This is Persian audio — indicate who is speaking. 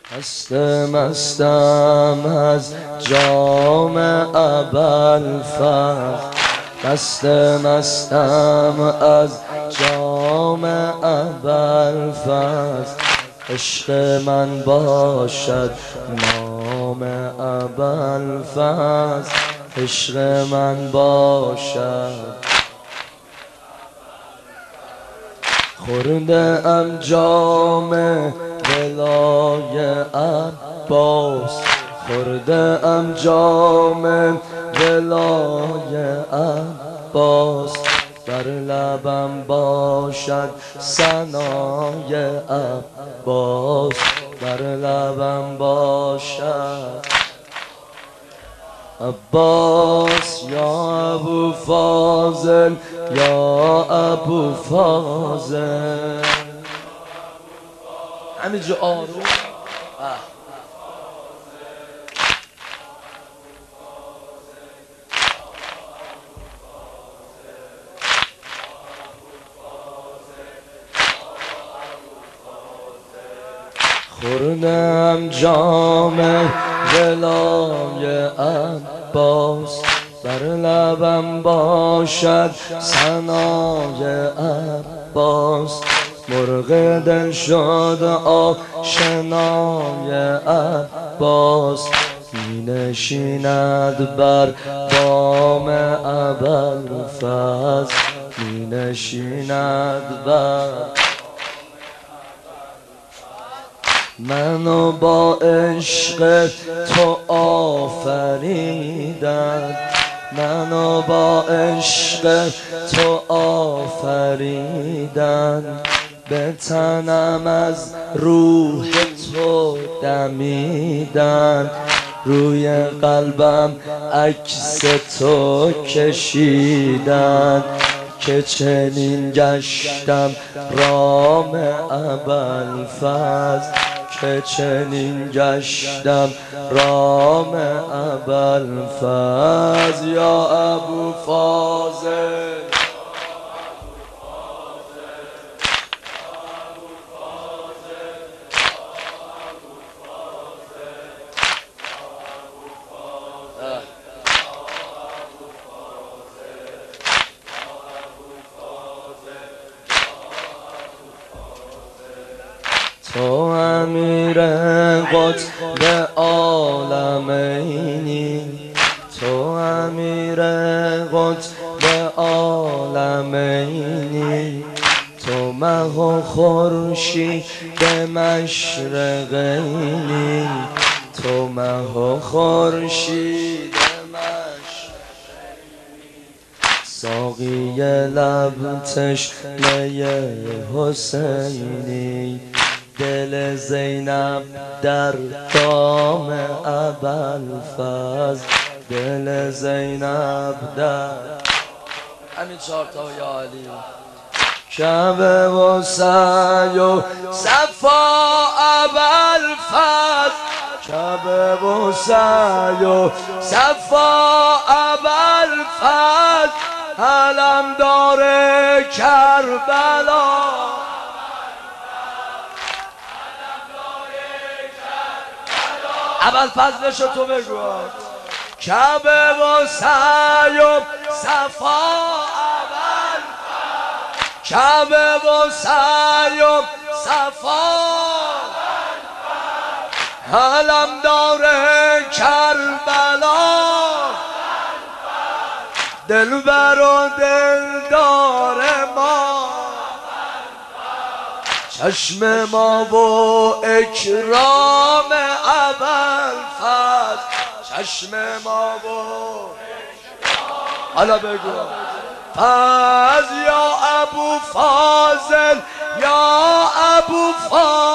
Speaker 1: مستم از جام ابوالفضل، مستم از جام ابوالفضل. عشق من باشد نام ابوالفضل، عشق من باشد. خورده ام جام ولای عباس، خورده ام جام ولای عباس. بر لبم باشد ثنای عباس، بر لبم باشد عباس. یا ابو فاضل، یا ابو فاضل. همینجا آروم. خوردم جام ولای عباس، بر لبم باشد ثنای عباس. مرغ دل شد آشنای عباس، می نشیند بر بام ابوالفضل، می نشیند بر. منو با عشق تو آفریدن، منو با عشق تو آفریدن. به تنم از روح تو دمیدن، روی قلبم عکس تو کشیدن. که چنین گشتم رام ابوالفضل، که چنین گشتم رام ابوالفضل. یا ابو فاضل، تو امیر قطب عالمینی، تو امیر قطب عالمینی. تو مه و خورشید مشرقینی، تو مه و خورشید مشرقینی. ساقی لب تشنه حسینی، دل زینب در دام ابوالفضل، دل زینب در. همین چهار تا یا علی. کعبه و سعی و صفا ابوالفضل، کعبه و سعی و صفا ابوالفضل. علمدار کربلا، ابوالفضلشو تو بگو. کعبه و سعی و صفا ابوالفضل، کعبه و سعی و صفا. علمدار کربلا، دلبر و دلدار ما. چشم ما و اکرام ابوالفضل، چشم ما و حالا بگو فضل. یا ابو فاضل، یا ابو فاضل.